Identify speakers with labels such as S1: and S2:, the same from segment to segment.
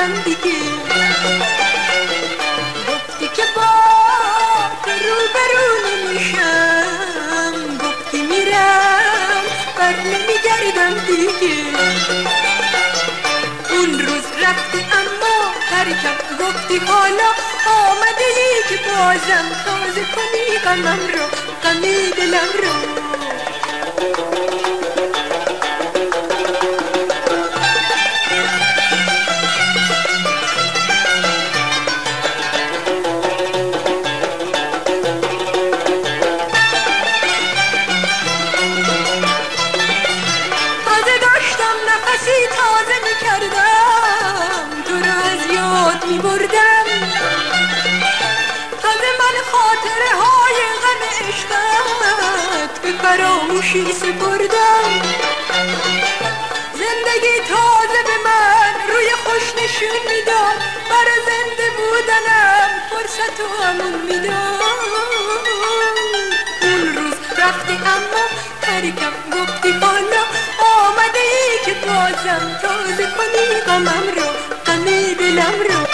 S1: کردم دیگه. گفتی که با روبرو نمیشم، گفتی میرم بر نمیگردم دیگه. اون روز رفتی اما ترکم، گفتی حالا آمده ای که بازم تازه کنی غمم رو، غم دلم رو. تازه میکردم تو رو از یاد میبردم، تازه من خاطره های غم عشقت به فراموشی سپردم. زندگی تازه به من روی خوش نشون میداد، برای زنده بودنم فرصت و امون میداد. اون روز رفتی اما ترکم، گفتی حالا آمده ای که بازم تازه کنی غمم رو، غم دلم رو.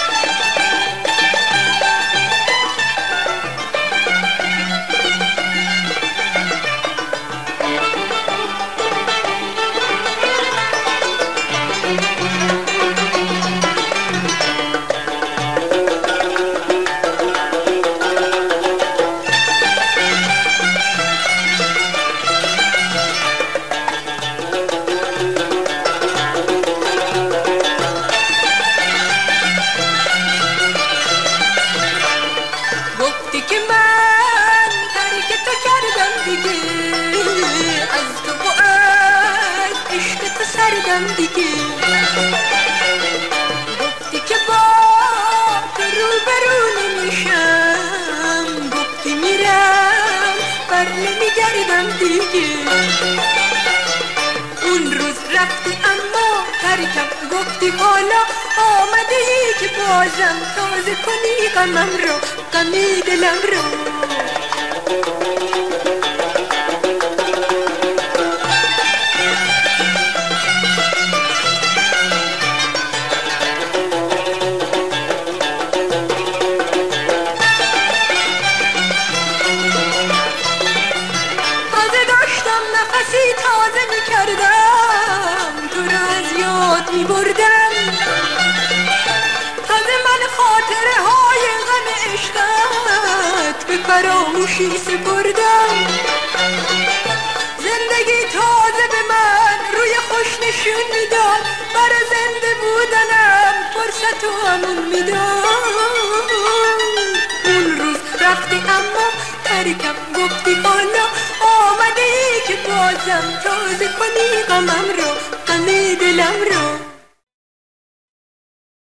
S1: گفتی که من ترک تو کردم دیگه، از تو و از عشق تو سردم دیگه. گفتی که با تو روبرو نمیشم، گفتی میرم بر نمیگردم دیگه. اون روز رفتی اما ترکم، گفتی حالا آمده ای که بازم تازه کنی غمم رو، غم دلم رو. تازه داشتم نفسی تازه میکردم تو رو از یاد میبردم، تازه من خاطره های غم عشقت به فراموشی سپردم. زندگی تازه به من روی خوش نشون میداد، برای زنده بودنم فرصت و امون میداد. اون روز رفتی اما ترکم، گفتی حالا آمده ای که بازم تازه کنی غمم رو، غم دلم رو.